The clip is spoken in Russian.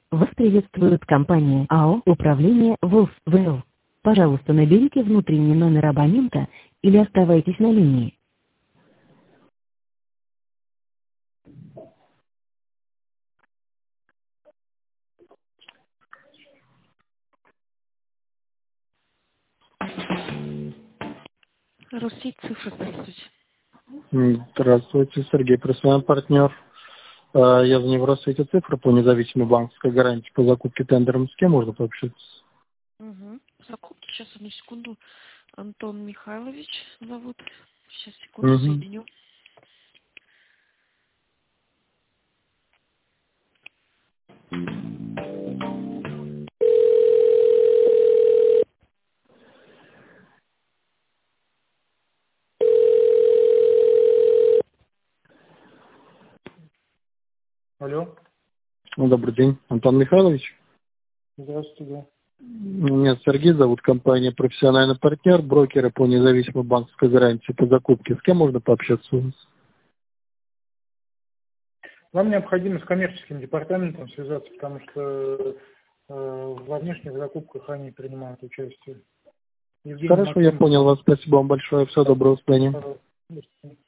Вас приветствует компания АО «Управление ВОС ВЛ». Пожалуйста, наберите внутренний номер абонента или оставайтесь на линии. Российская цифра, здравствуйте. Здравствуйте, Сергей, профессиональный партнер. Я звоню в Российская цифра по независимой банковской гарантии по закупке тендером. С кем можно пообщаться? Угу. Закупки, сейчас, одну секунду. Антон Михайлович зовут. Сейчас, секунду, соединю. Алло. Добрый день, Антон Михайлович. Здравствуйте, да. Меня Сергей зовут, компания «Профессиональный партнер», брокеры по независимой банковской гарантии по закупке. С кем можно пообщаться у вас? Вам необходимо с коммерческим департаментом связаться, потому что во внешних закупках они принимают участие. Евгений Хорошо, я Максимов. понял вас. Спасибо вам большое. Всего доброго, до свидания.